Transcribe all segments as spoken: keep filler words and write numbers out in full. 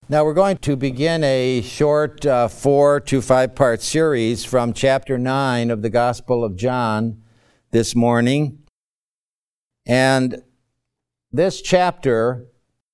Now we're going to begin a short uh, four to five part series from chapter nine of the Gospel of John this morning. And this chapter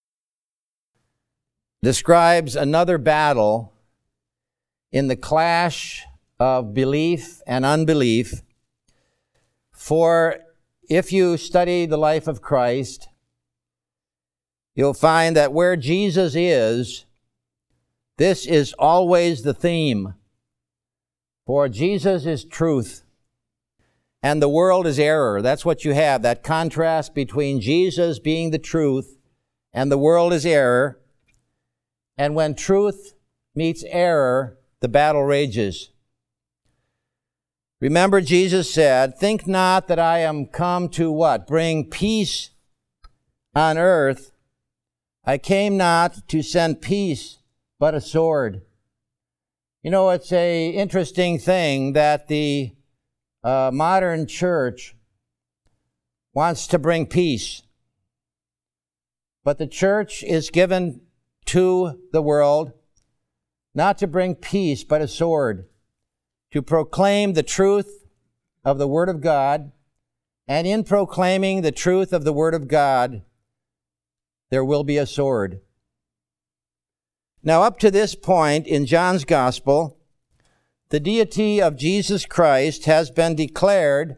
describes another battle in the clash of belief and unbelief. For if you study the life of Christ, you'll find that where Jesus is, this is always the theme. For Jesus is truth, and the world is error. That's what you have, that contrast between Jesus being the truth and the world is error. And when truth meets error, the battle rages. Remember, Jesus said, "Think not that I am come to" what? "Bring peace on earth. I came not to send peace, but a sword." You know, it's a interesting thing that the uh, modern church wants to bring peace. But the church is given to the world not to bring peace, but a sword, to proclaim the truth of the Word of God. And in proclaiming the truth of the Word of God, there will be a sword. Now, up to this point in John's Gospel, the deity of Jesus Christ has been declared,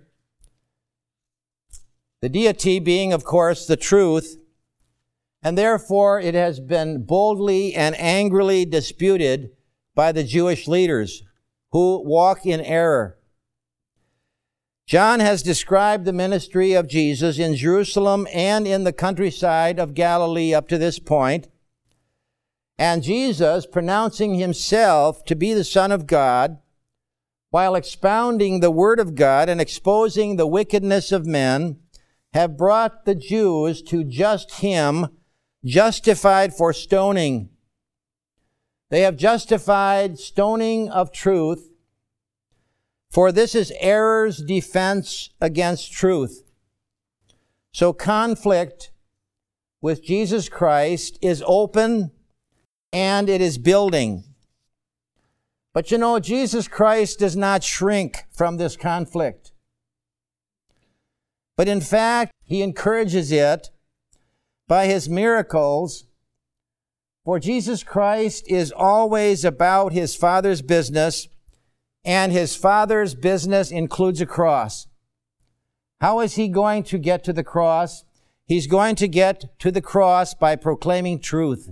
the deity being, of course, the truth, and therefore it has been boldly and angrily disputed by the Jewish leaders who walk in error. John has described the ministry of Jesus in Jerusalem and in the countryside of Galilee up to this point. And Jesus, pronouncing himself to be the Son of God, while expounding the Word of God and exposing the wickedness of men, have brought the Jews to just him, justified for stoning. They have justified stoning of truth, for this is error's defense against truth. So conflict with Jesus Christ is open and it is building. But you know, Jesus Christ does not shrink from this conflict. But in fact, he encourages it by his miracles. For Jesus Christ is always about his Father's business, and his Father's business includes a cross. How is he going to get to the cross? He's going to get to the cross by proclaiming truth.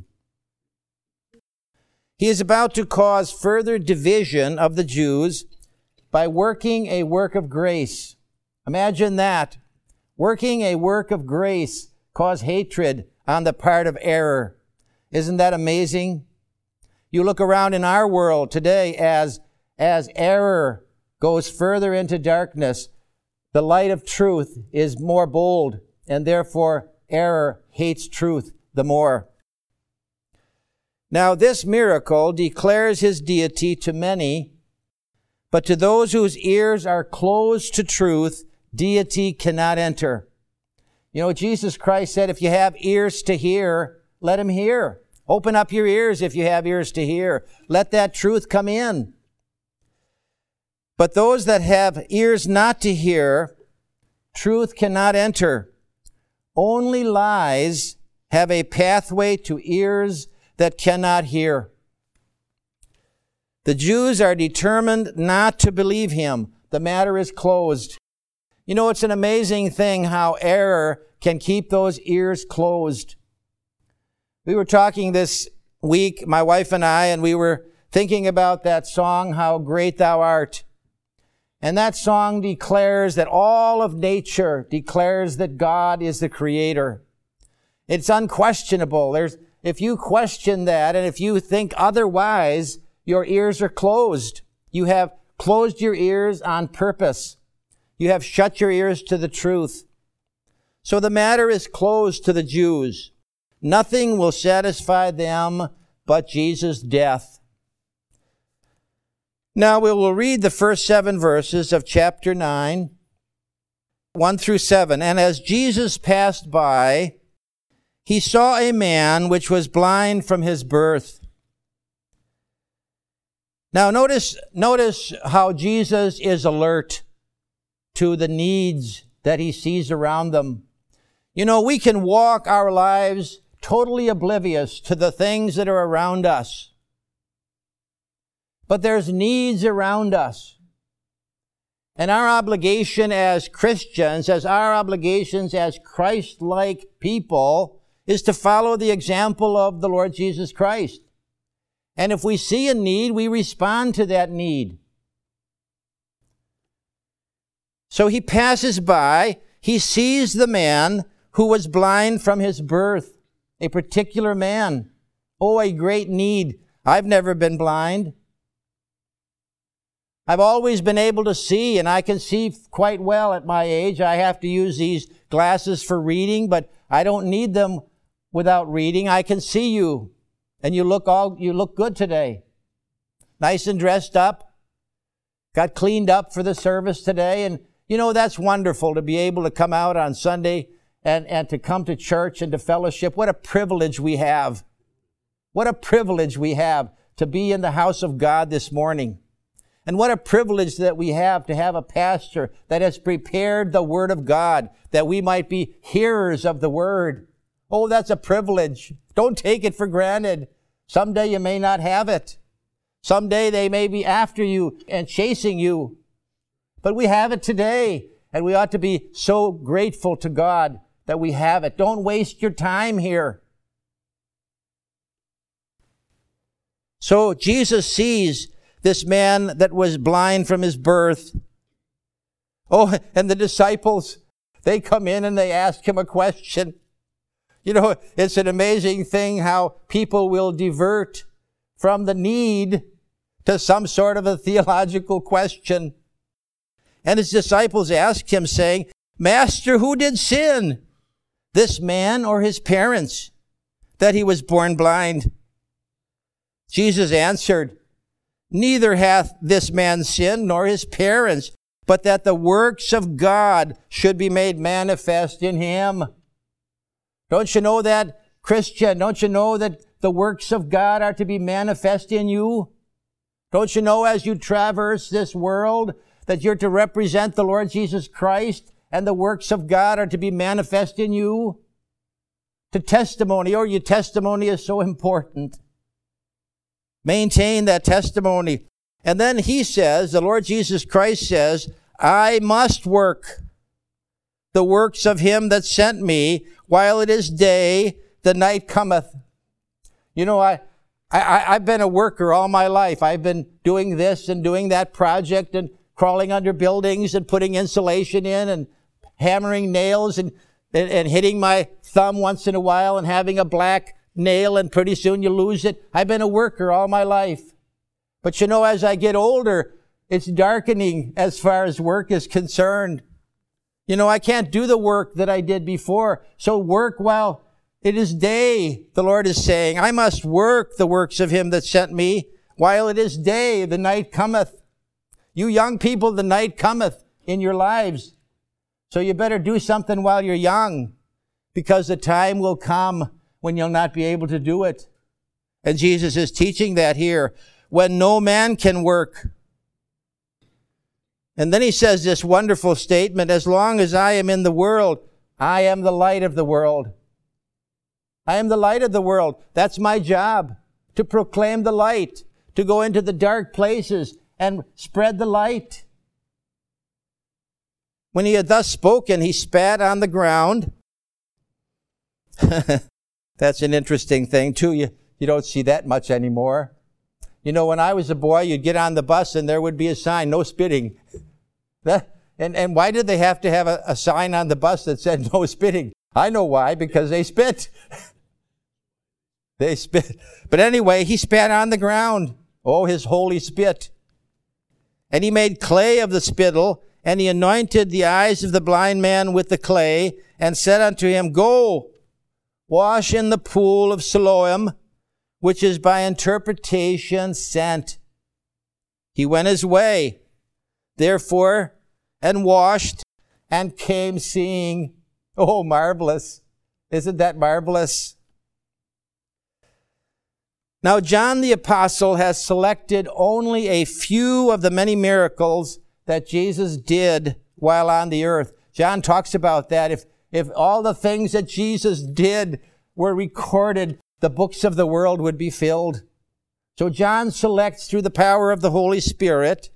He is about to cause further division of the Jews by working a work of grace. Imagine that. Working a work of grace cause hatred on the part of error. Isn't that amazing? You look around in our world today as, as error goes further into darkness, the light of truth is more bold, and therefore error hates truth the more. Now, this miracle declares his deity to many, but to those whose ears are closed to truth, deity cannot enter. You know, Jesus Christ said, if you have ears to hear, let him hear. Open up your ears if you have ears to hear. Let that truth come in. But those that have ears not to hear, truth cannot enter. Only lies have a pathway to ears that cannot hear. The Jews are determined not to believe him. The matter is closed. You know, it's an amazing thing how error can keep those ears closed. We were talking this week, my wife and I, and we were thinking about that song, How Great Thou Art. And that song declares that all of nature declares that God is the creator. It's unquestionable. There's If you question that, and if you think otherwise, your ears are closed. You have closed your ears on purpose. You have shut your ears to the truth. So the matter is closed to the Jews. Nothing will satisfy them but Jesus' death. Now we will read the first seven verses of chapter nine, one through seven. And as Jesus passed by, he saw a man which was blind from his birth. Now notice, notice how Jesus is alert to the needs that he sees around them. You know, we can walk our lives totally oblivious to the things that are around us. But there's needs around us. And our obligation as Christians, as our obligations as Christ-like people, is to follow the example of the Lord Jesus Christ. And if we see a need, we respond to that need. So he passes by, he sees the man who was blind from his birth, a particular man. Oh, a great need. I've never been blind. I've always been able to see, and I can see quite well at my age. I have to use these glasses for reading, but I don't need them without reading. I can see you, and you look all you look good today. Nice and dressed up. Got cleaned up for the service today, and you know, that's wonderful to be able to come out on Sunday and, and to come to church and to fellowship. What a privilege we have. What a privilege we have to be in the house of God this morning. And what a privilege that we have to have a pastor that has prepared the Word of God, that we might be hearers of the Word. Oh, that's a privilege. Don't take it for granted. Someday you may not have it. Someday they may be after you and chasing you. But we have it today, and we ought to be so grateful to God that we have it. Don't waste your time here. So Jesus sees this man that was blind from his birth. Oh, and the disciples, they come in and they ask him a question. You know, it's an amazing thing how people will divert from the need to some sort of a theological question. And his disciples asked him, saying, Master, who did sin, this man or his parents, that he was born blind? Jesus answered, Neither hath this man sinned, nor his parents, but that the works of God should be made manifest in him. Don't you know that, Christian? Don't you know that the works of God are to be manifest in you? Don't you know as you traverse this world that you're to represent the Lord Jesus Christ and the works of God are to be manifest in you? To testimony, or your testimony is so important. Maintain that testimony. And then he says, the Lord Jesus Christ says, I must work the works of him that sent me while it is day, the night cometh. You know, I, I, I've been a worker all my life. I've been doing this and doing that project and crawling under buildings and putting insulation in and hammering nails and, and, and hitting my thumb once in a while and having a black nail, and pretty soon you lose it. I've been a worker all my life. But you know, as I get older, it's darkening as far as work is concerned. You know, I can't do the work that I did before. So work while it is day, the Lord is saying. I must work the works of him that sent me while it is day, the night cometh. You young people, the night cometh in your lives. So you better do something while you're young, because the time will come when you'll not be able to do it. And Jesus is teaching that here. When no man can work. And then he says this wonderful statement, as long as I am in the world, I am the light of the world. I am the light of the world. That's my job, to proclaim the light, to go into the dark places and spread the light. When he had thus spoken, he spat on the ground. That's an interesting thing, too. You, you don't see that much anymore. You know, when I was a boy, you'd get on the bus and there would be a sign, no spitting. That, and, and why did they have to have a, a sign on the bus that said no spitting? I know why, because they spit. They spit. But anyway, he spat on the ground. Oh, his holy spit. And he made clay of the spittle, and he anointed the eyes of the blind man with the clay, and said unto him, Go, wash in the pool of Siloam, which is by interpretation sent. He went his way, therefore, and washed, and came seeing. Oh, marvelous. Isn't that marvelous? Now, John the Apostle has selected only a few of the many miracles that Jesus did while on the earth. John talks about that. If, if all the things that Jesus did were recorded, the books of the world would be filled. So John selects, through the power of the Holy Spirit,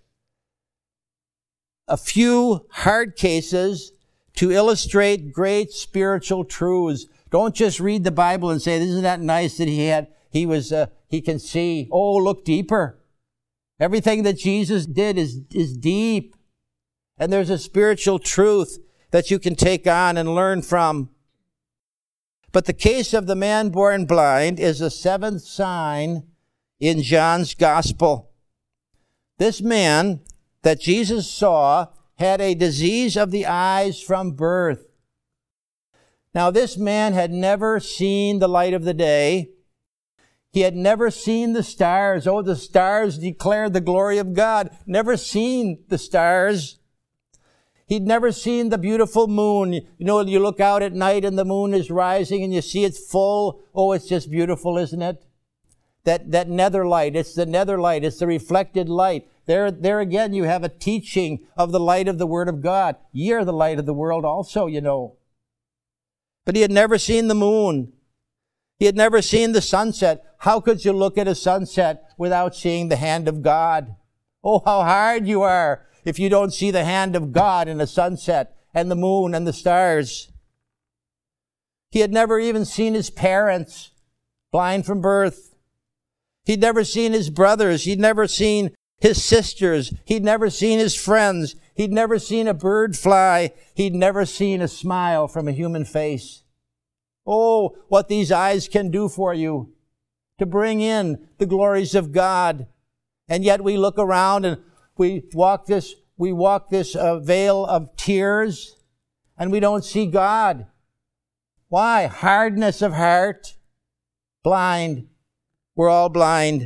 a few hard cases to illustrate great spiritual truths. Don't just read the Bible and say, isn't that nice that he had, he was, uh, he can see. Oh, look deeper. Everything that Jesus did is, is deep. And there's a spiritual truth that you can take on and learn from. But the case of the man born blind is the seventh sign in John's gospel. This man that Jesus saw had a disease of the eyes from birth. Now, this man had never seen the light of the day. He had never seen the stars. Oh, the stars declare the glory of God. Never seen the stars. He'd never seen the beautiful moon. You know, you look out at night and the moon is rising and you see it's full. Oh, it's just beautiful, isn't it? That, that nether light. It's the nether light. It's the reflected light. There, there again, you have a teaching of the light of the Word of God. Ye are the light of the world also, you know. But he had never seen the moon. He had never seen the sunset. How could you look at a sunset without seeing the hand of God? Oh, how hard you are if you don't see the hand of God in the sunset and the moon and the stars. He had never even seen his parents, blind from birth. He'd never seen his brothers. He'd never seen his sisters. He'd never seen his friends. He'd never seen a bird fly. He'd never seen a smile from a human face. Oh, what these eyes can do for you to bring in the glories of God. And yet we look around and we walk this, we walk this uh, veil of tears and we don't see God. Why? Hardness of heart. Blind. We're all blind.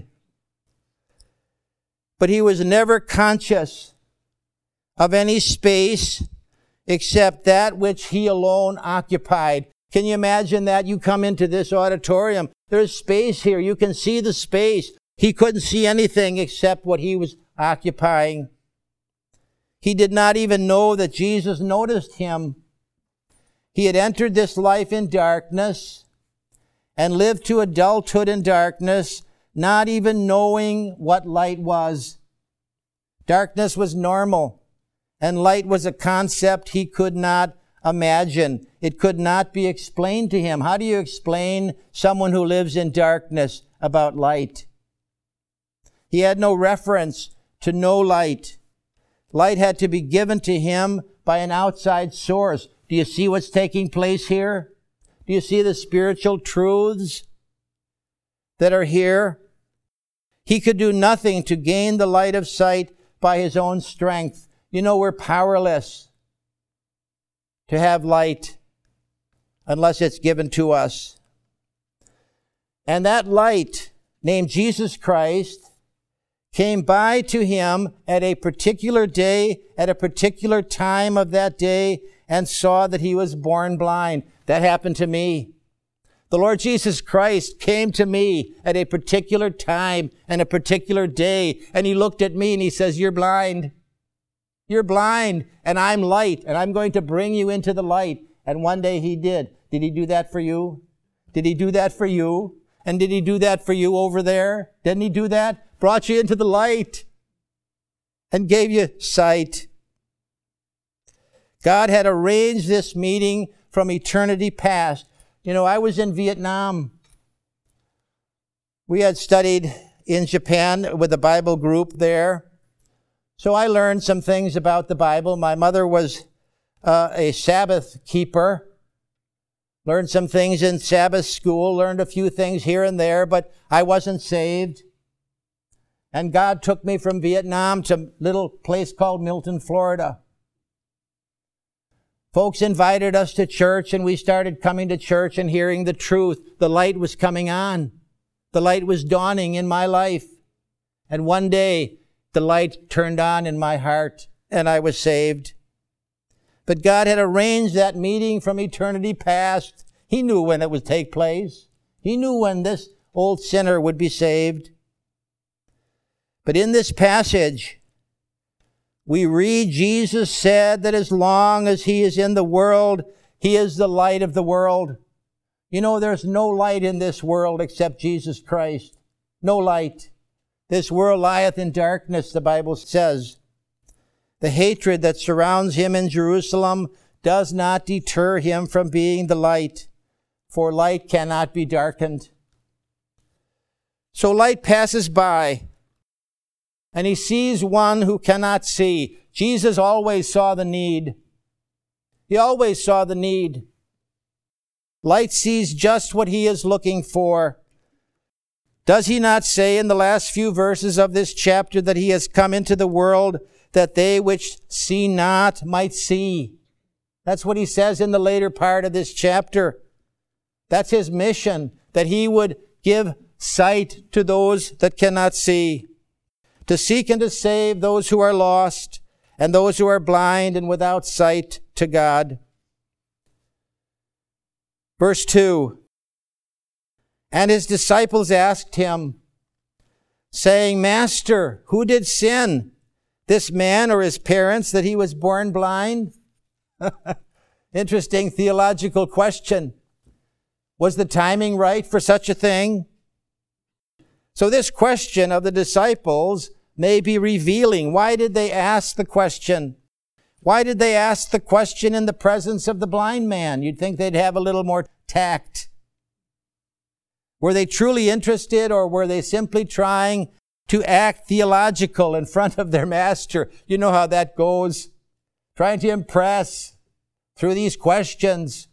But he was never conscious of any space except that which he alone occupied. Can you imagine that? You come into this auditorium. There's space here. You can see the space. He couldn't see anything except what he was occupying. He did not even know that Jesus noticed him. He had entered this life in darkness and lived to adulthood in darkness, not even knowing what light was. Darkness was normal, and light was a concept he could not imagine. It could not be explained to him. How do you explain someone who lives in darkness about light? He had no reference to no light. Light had to be given to him by an outside source. Do you see what's taking place here? Do you see the spiritual truths that are here? He could do nothing to gain the light of sight by his own strength. You know, we're powerless to have light unless it's given to us. And that light, named Jesus Christ, came by to him at a particular day, at a particular time of that day, and saw that he was born blind. That happened to me. The Lord Jesus Christ came to me at a particular time and a particular day, and he looked at me and he says, "You're blind. You're blind, and I'm light, and I'm going to bring you into the light." And one day he did. Did he do that for you? Did he do that for you? And did he do that for you over there? Didn't he do that? Brought you into the light and gave you sight. God had arranged this meeting from eternity past. You know, I was in Vietnam. We had studied in Japan with a Bible group there. So I learned some things about the Bible. My mother was uh, a Sabbath keeper. Learned some things in Sabbath school. Learned a few things here and there, but I wasn't saved. And God took me from Vietnam to a little place called Milton, Florida. Folks invited us to church, and we started coming to church and hearing the truth. The light was coming on. The light was dawning in my life. And one day, the light turned on in my heart, and I was saved. But God had arranged that meeting from eternity past. He knew when it would take place. He knew when this old sinner would be saved. But in this passage, we read Jesus said that as long as he is in the world, he is the light of the world. You know, there's no light in this world except Jesus Christ. No light. This world lieth in darkness, the Bible says. The hatred that surrounds him in Jerusalem does not deter him from being the light, for light cannot be darkened. So light passes by, and he sees one who cannot see. Jesus always saw the need. He always saw the need. Light sees just what he is looking for. Does he not say in the last few verses of this chapter that he has come into the world that they which see not might see? That's what he says in the later part of this chapter. That's his mission, that he would give sight to those that cannot see, to seek and to save those who are lost and those who are blind and without sight to God. Verse two, and his disciples asked him, saying, Master, who did sin, this man or his parents, that he was born blind? Interesting theological question. Was the timing right for such a thing? So this question of the disciples may be revealing. Why did they ask the question? Why did they ask the question in the presence of the blind man? You'd think they'd have a little more tact. Were they truly interested, or were they simply trying to act theological in front of their master? You know how that goes. Trying to impress through these questions.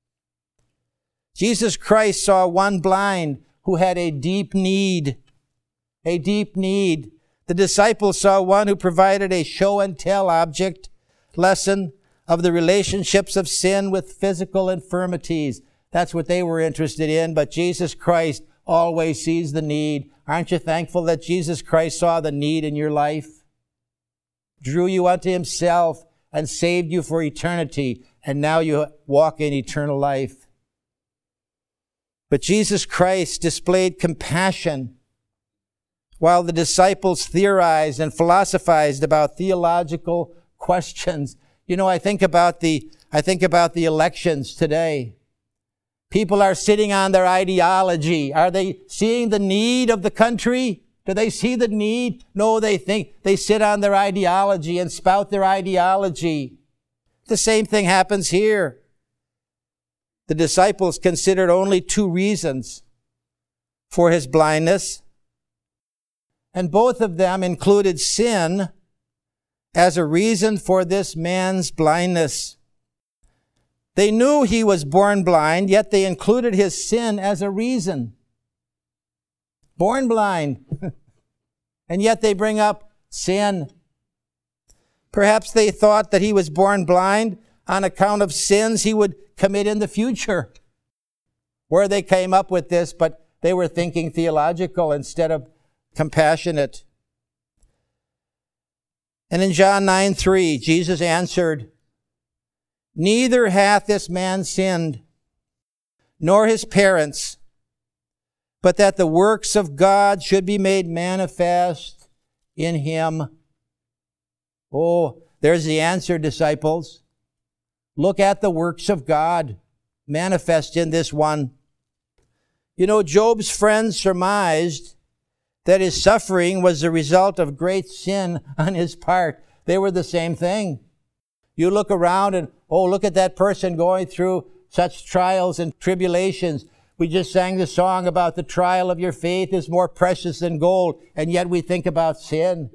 Jesus Christ saw one blind who had a deep need. A deep need. The disciples saw one who provided a show and tell object lesson of the relationships of sin with physical infirmities. That's what they were interested in, but Jesus Christ always sees the need. Aren't you thankful that Jesus Christ saw the need in your life, drew you unto himself, and saved you for eternity, and now you walk in eternal life? But Jesus Christ displayed compassion while the disciples theorized and philosophized about theological questions. You know, I think about the, I think about the elections today. People are sitting on their ideology. Are they seeing the need of the country? Do they see the need? No, they think they sit on their ideology and spout their ideology. The same thing happens here. The disciples considered only two reasons for his blindness, and both of them included sin as a reason for this man's blindness. They knew he was born blind, yet they included his sin as a reason. Born blind. And yet they bring up sin. Perhaps they thought that he was born blind on account of sins he would commit in the future. Where they came up with this, but they were thinking theological instead of compassionate. And in John nine three, Jesus answered, Neither hath this man sinned, nor his parents, but that the works of God should be made manifest in him. Oh, there's the answer, disciples. Look at the works of God manifest in this one. You know, Job's friends surmised that his suffering was the result of great sin on his part. They were the same thing. You look around and, oh, look at that person going through such trials and tribulations. We just sang the song about the trial of your faith is more precious than gold, and yet we think about sin.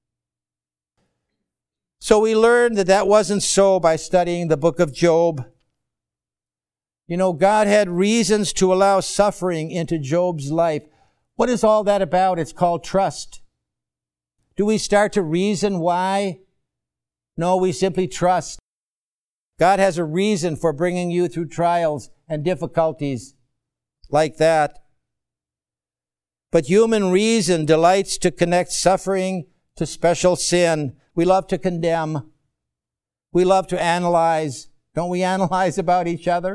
So we learned that that wasn't so by studying the book of Job. You know, God had reasons to allow suffering into Job's life. What is all that about? It's called trust. Do we start to reason why? No, we simply trust. God has a reason for bringing you through trials and difficulties like that. But human reason delights to connect suffering to special sin. We love to condemn. We love to analyze. Don't we analyze about each other?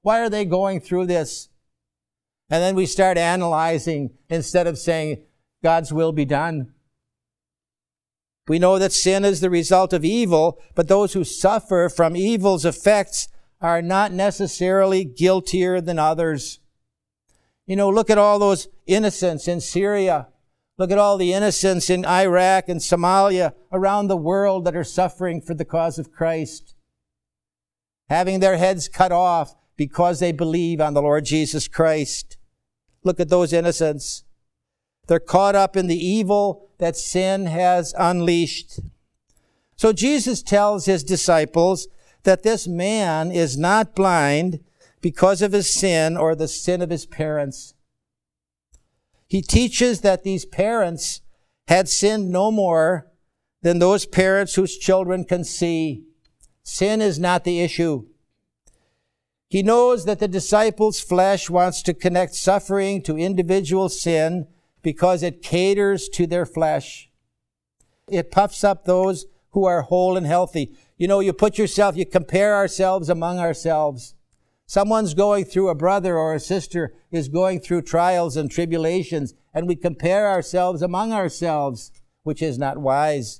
Why are they going through this? And then we start analyzing instead of saying, God's will be done. We know that sin is the result of evil, but those who suffer from evil's effects are not necessarily guiltier than others. You know, look at all those innocents in Syria. Look at all the innocents in Iraq and Somalia around the world that are suffering for the cause of Christ, having their heads cut off because they believe on the Lord Jesus Christ. Look at those innocents. They're caught up in the evil that sin has unleashed. So Jesus tells his disciples that this man is not blind because of his sin or the sin of his parents. He teaches that these parents had sinned no more than those parents whose children can see. Sin is not the issue. He knows that the disciples' flesh wants to connect suffering to individual sin because it caters to their flesh. It puffs up those who are whole and healthy. You know, you put yourself, you compare ourselves among ourselves. Someone's going through, a brother or a sister is going through trials and tribulations, and we compare ourselves among ourselves, which is not wise.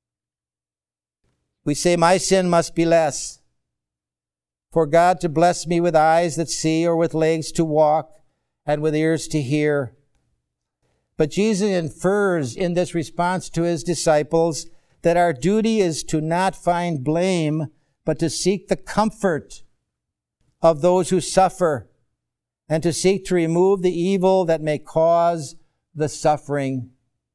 We say, my sin must be less. For God to bless me with eyes that see, or with legs to walk, and with ears to hear. But Jesus infers in this response to his disciples that our duty is to not find blame, but to seek the comfort of those who suffer, and to seek to remove the evil that may cause the suffering.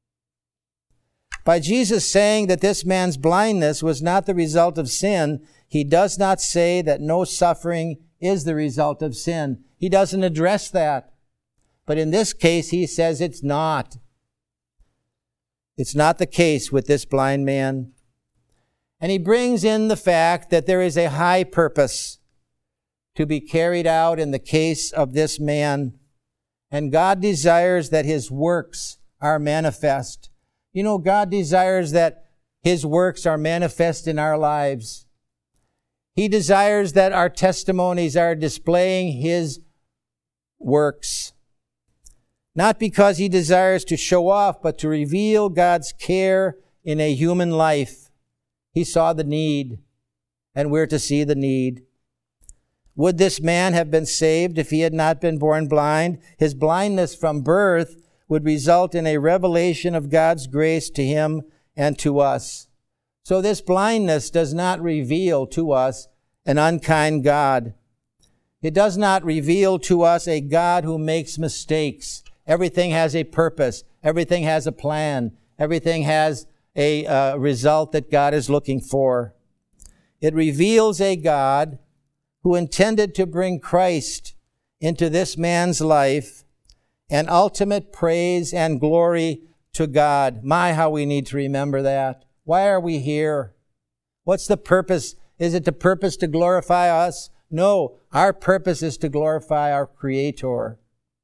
By Jesus saying that this man's blindness was not the result of sin, he does not say that no suffering is the result of sin. He doesn't address that. But in this case, he says it's not. It's not the case with this blind man. And he brings in the fact that there is a high purpose to be carried out in the case of this man. And God desires that his works are manifest. You know, God desires that his works are manifest in our lives. He desires that our testimonies are displaying his works. Not because he desires to show off, but to reveal God's care in a human life. He saw the need, and we're to see the need. Would this man have been saved if he had not been born blind? His blindness from birth would result in a revelation of God's grace to him and to us. So this blindness does not reveal to us an unkind God. It does not reveal to us a God who makes mistakes. Everything has a purpose. Everything has a plan. Everything has a uh, result that God is looking for. It reveals a God who intended to bring Christ into this man's life and ultimate praise and glory to God. My, how we need to remember that. Why are we here? What's the purpose? Is it the purpose to glorify us? No, our purpose is to glorify our Creator.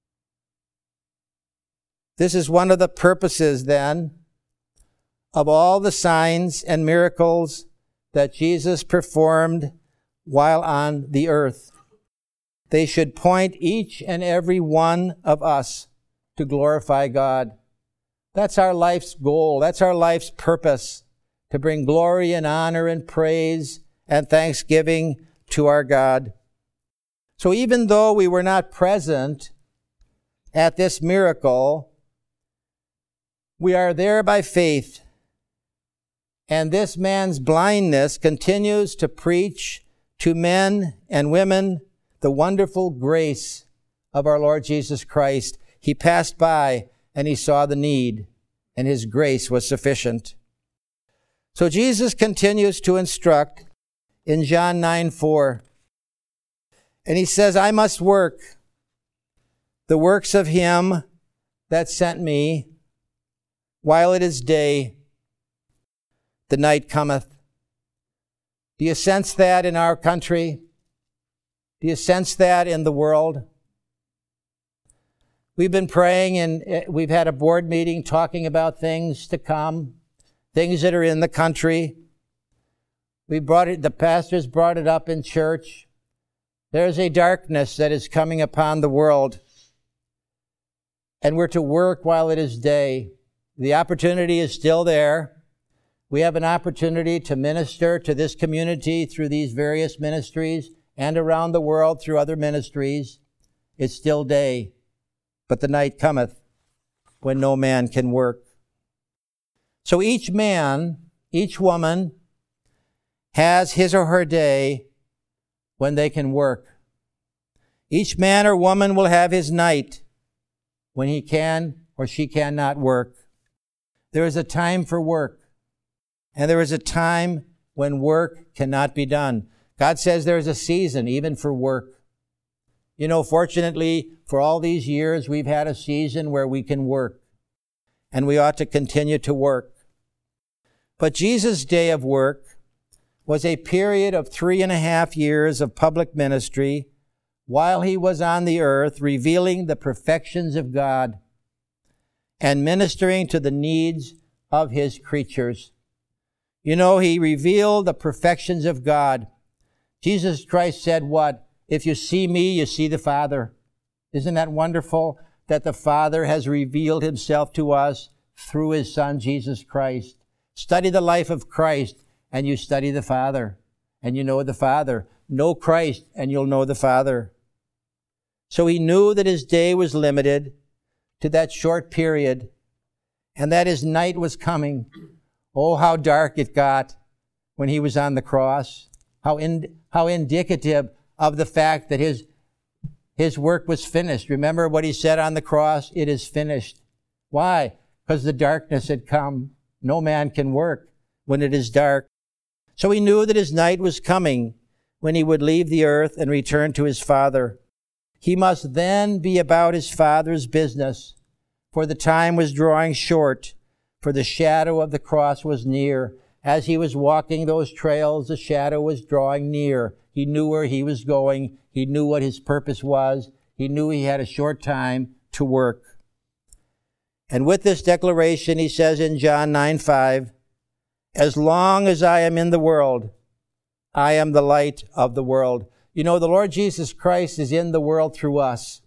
This is one of the purposes, then, of all the signs and miracles that Jesus performed while on the earth. They should point each and every one of us to glorify God. That's our life's goal. That's our life's purpose, to bring glory and honor and praise and thanksgiving to our God. So even though we were not present at this miracle, we are there by faith. And this man's blindness continues to preach to men and women the wonderful grace of our Lord Jesus Christ. He passed by and he saw the need, and his grace was sufficient. So Jesus continues to instruct in John nine four. And he says, I must work the works of him that sent me while it is day. The night cometh. Do you sense that in our country? Do you sense that in the world? We've been praying, and we've had a board meeting talking about things to come, things that are in the country. We brought it, the pastors brought it up in church. There's a darkness that is coming upon the world, and we're to work while it is day. The opportunity is still there. We have an opportunity to minister to this community through these various ministries and around the world through other ministries. It's still day, but the night cometh when no man can work. So each man, each woman has his or her day when they can work. Each man or woman will have his night when he can or she cannot work. There is a time for work, and there is a time when work cannot be done. God says there is a season even for work. You know, fortunately, for all these years, we've had a season where we can work, and we ought to continue to work. But Jesus' day of work was a period of three and a half years of public ministry while he was on the earth, revealing the perfections of God and ministering to the needs of his creatures. You know, he revealed the perfections of God. Jesus Christ said what? If you see me, you see the Father. Isn't that wonderful that the Father has revealed himself to us through his Son, Jesus Christ? Study the life of Christ, and you study the Father, and you know the Father. Know Christ, and you'll know the Father. So he knew that his day was limited to that short period, and that his night was coming. Oh, how dark it got when he was on the cross. How in, how indicative of the fact that his, his work was finished. Remember what he said on the cross? It is finished. Why? Because the darkness had come. No man can work when it is dark. So he knew that his night was coming when he would leave the earth and return to his Father. He must then be about his Father's business, for the time was drawing short, for the shadow of the cross was near. As he was walking those trails, the shadow was drawing near. He knew where he was going. He knew what his purpose was. He knew he had a short time to work. And with this declaration, he says in John nine five, as long as I am in the world, I am the light of the world. You know, the Lord Jesus Christ is in the world through us.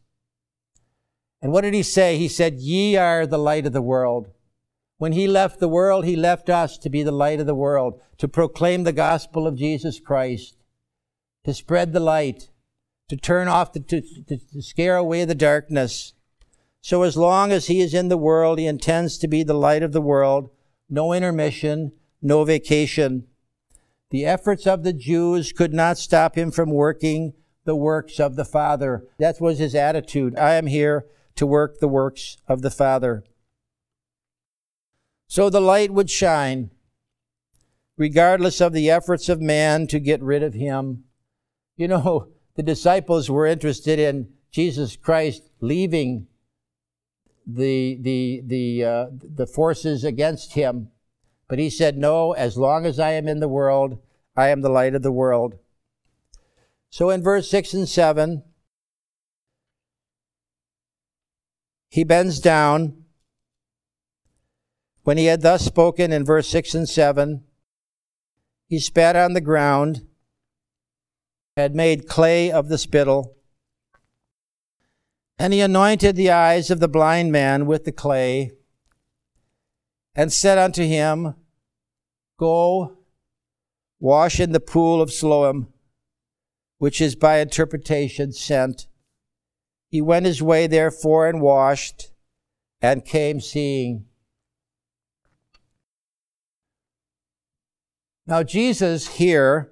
And what did he say? He said, ye are the light of the world. When he left the world, he left us to be the light of the world, to proclaim the gospel of Jesus Christ, to spread the light, to turn off, the, to, to, to scare away the darkness. So as long as he is in the world, he intends to be the light of the world. No intermission, no vacation. The efforts of the Jews could not stop him from working the works of the Father. That was his attitude. I am here to work the works of the Father. So the light would shine, regardless of the efforts of man to get rid of him. You know, the disciples were interested in Jesus Christ leaving the, the, the, uh, the forces against him. But he said, no, as long as I am in the world, I am the light of the world. So in verse six and seven, he bends down. When he had thus spoken in verse six and seven, he spat on the ground, had made clay of the spittle, and he anointed the eyes of the blind man with the clay, and said unto him, go, wash in the pool of Siloam, which is by interpretation sent. He went his way therefore and washed, and came seeing. Now Jesus here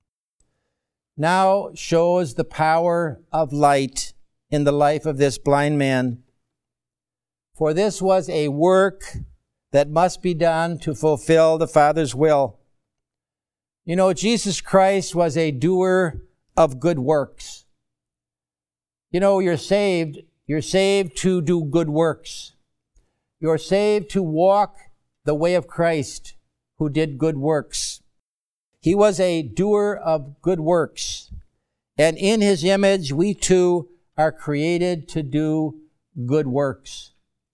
now shows the power of light in the life of this blind man. For this was a work that must be done to fulfill the Father's will. You know, Jesus Christ was a doer of good works. You know, you're saved, you're saved to do good works. You're saved to walk the way of Christ, who did good works. He was a doer of good works. And in his image, we too are created to do good works.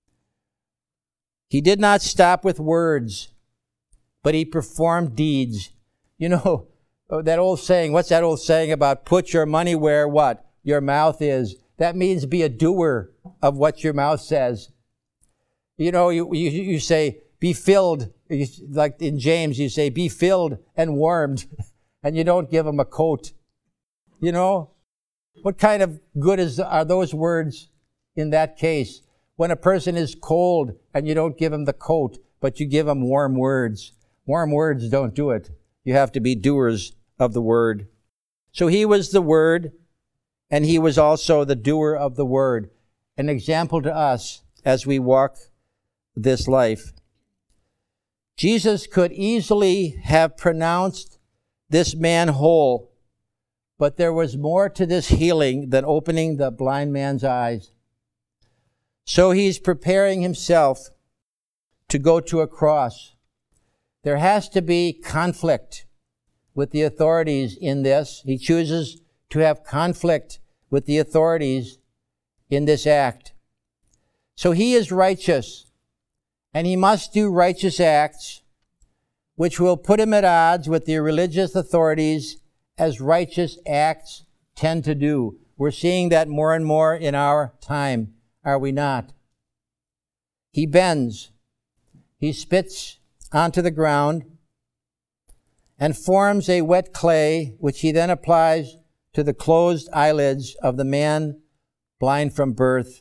He did not stop with words, but he performed deeds. You know, Oh, that old saying, what's that old saying about put your money where what? Your mouth is. That means be a doer of what your mouth says. You know, you, you, you say, be filled. You, like in James, you say, be filled and warmed. And you don't give them a coat. You know? What kind of good is are those words in that case? When a person is cold and you don't give him the coat, but you give him warm words. Warm words don't do it. You have to be doers of the word. So he was the word, and he was also the doer of the word. An example to us as we walk this life. Jesus could easily have pronounced this man whole, but there was more to this healing than opening the blind man's eyes. So he's preparing himself to go to a cross. There has to be conflict with the authorities in this. He chooses to have conflict with the authorities in this act. So he is righteous, and he must do righteous acts, which will put him at odds with the religious authorities, as righteous acts tend to do. We're seeing that more and more in our time, are we not? He bends. He spits onto the ground and forms a wet clay, which he then applies to the closed eyelids of the man blind from birth.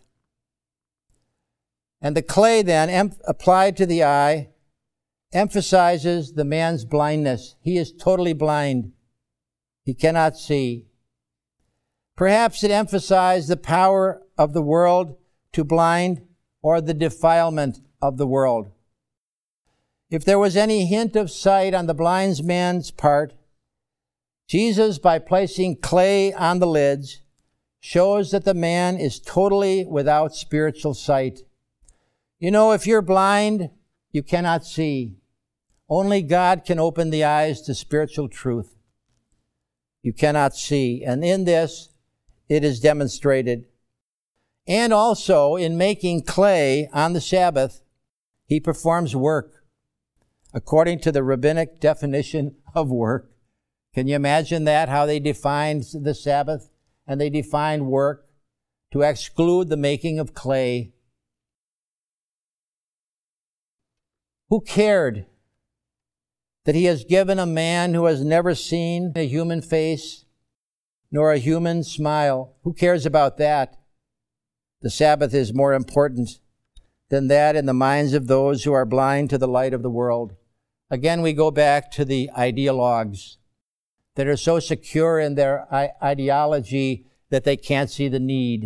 And the clay then, em- applied to the eye, emphasizes the man's blindness. He is totally blind. He cannot see. Perhaps it emphasized the power of the world to blind, or the defilement of the world. If there was any hint of sight on the blind man's part, Jesus, by placing clay on the lids, shows that the man is totally without spiritual sight. You know, if you're blind, you cannot see. Only God can open the eyes to spiritual truth. You cannot see. And in this, it is demonstrated. And also, in making clay on the Sabbath, he performs work according to the rabbinic definition of work. Can you imagine that, how they defined the Sabbath? And they defined work to exclude the making of clay. Who cared that he has given a man who has never seen a human face nor a human smile? Who cares about that? The Sabbath is more important than that in the minds of those who are blind to the light of the world. Again, we go back to the ideologues that are so secure in their ideology that they can't see the need.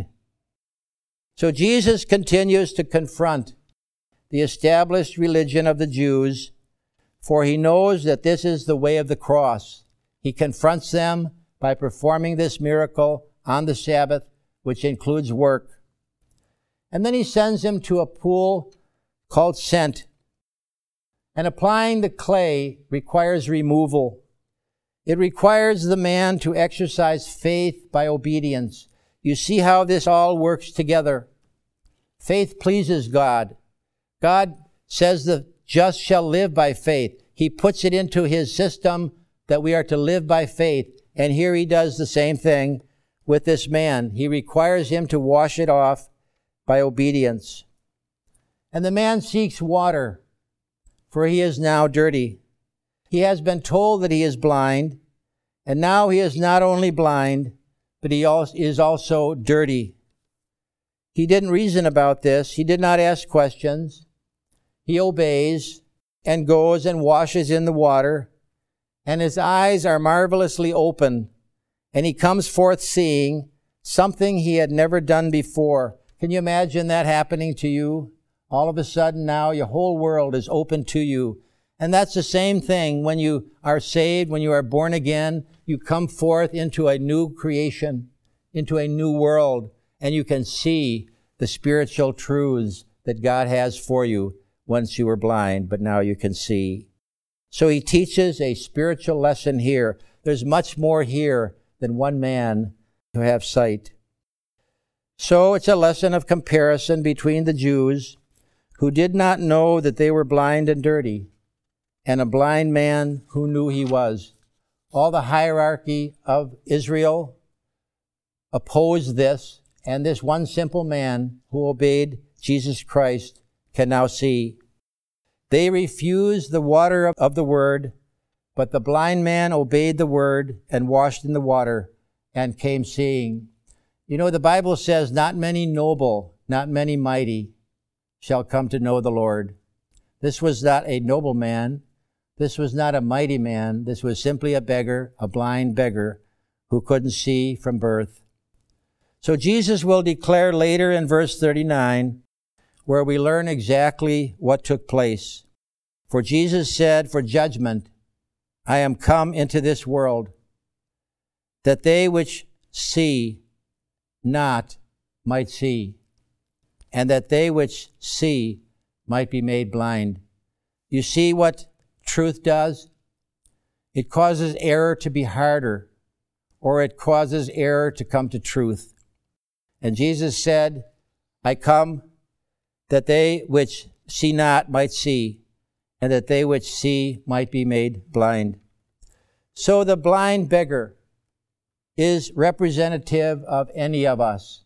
So Jesus continues to confront the established religion of the Jews, for he knows that this is the way of the cross. He confronts them by performing this miracle on the Sabbath, which includes work. And then he sends him to a pool called Sent. And applying the clay requires removal. It requires the man to exercise faith by obedience. You see how this all works together. Faith pleases God. God says the just shall live by faith. He puts it into his system that we are to live by faith. And here he does the same thing with this man. He requires him to wash it off by obedience. And the man seeks water, for he is now dirty. He has been told that he is blind, and now he is not only blind, but he is also dirty. He didn't reason about this. He did not ask questions. He obeys and goes and washes in the water, and his eyes are marvelously open, and he comes forth seeing something he had never done before. Can you imagine that happening to you? All of a sudden now your whole world is open to you. And that's the same thing when you are saved, when you are born again, you come forth into a new creation, into a new world, and you can see the spiritual truths that God has for you. Once you were blind, but now you can see. So he teaches a spiritual lesson here. There's much more here than one man to have sight. So it's a lesson of comparison between the Jews who did not know that they were blind and dirty, and a blind man who knew he was. All the hierarchy of Israel opposed this, and this one simple man who obeyed Jesus Christ can now see. They refused the water of the word, but the blind man obeyed the word and washed in the water and came seeing. You know, the Bible says, not many noble, not many mighty shall come to know the Lord. This was not a noble man. This was not a mighty man. This was simply a beggar, a blind beggar who couldn't see from birth. So Jesus will declare later in verse thirty-nine, where we learn exactly what took place. For Jesus said, for judgment I am come into this world, that they which see not might see, and that they which see might be made blind. You see what truth does? It causes error to be harder, or it causes error to come to truth. And Jesus said, I come that they which see not might see, and that they which see might be made blind. So the blind beggar is representative of any of us.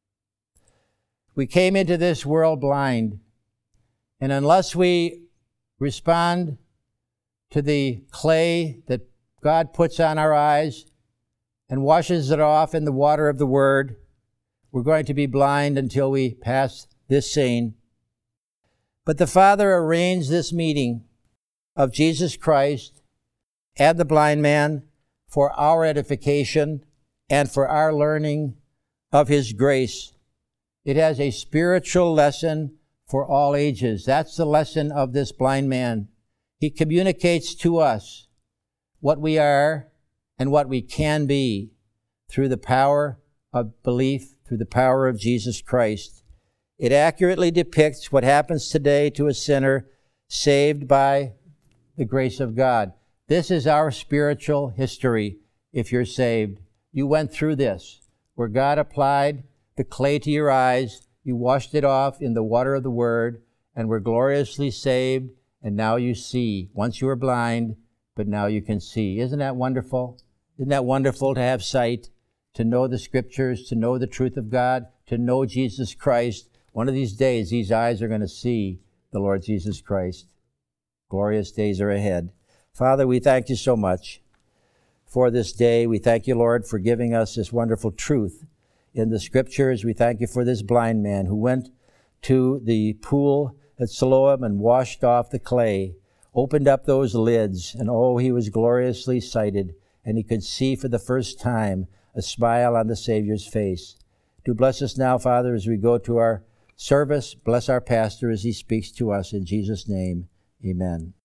We came into this world blind, and unless we respond to the clay that God puts on our eyes and washes it off in the water of the Word, we're going to be blind until we pass this scene. But the Father arranged this meeting of Jesus Christ and the blind man for our edification and for our learning of His grace. It has a spiritual lesson for all ages. That's the lesson of this blind man. He communicates to us what we are and what we can be through the power of belief, through the power of Jesus Christ. It accurately depicts what happens today to a sinner saved by the grace of God. This is our spiritual history if you're saved. You went through this, where God applied the clay to your eyes, you washed it off in the water of the Word, and were gloriously saved, and now you see. Once you were blind, but now you can see. Isn't that wonderful? Isn't that wonderful to have sight, to know the Scriptures, to know the truth of God, to know Jesus Christ? One of these days, these eyes are going to see the Lord Jesus Christ. Glorious days are ahead. Father, we thank you so much for this day. We thank you, Lord, for giving us this wonderful truth in the Scriptures. We thank you for this blind man who went to the pool at Siloam and washed off the clay, opened up those lids, and oh, he was gloriously sighted, and he could see for the first time a smile on the Savior's face. Do bless us now, Father, as we go to our service. Bless our pastor as he speaks to us. In Jesus' name, amen.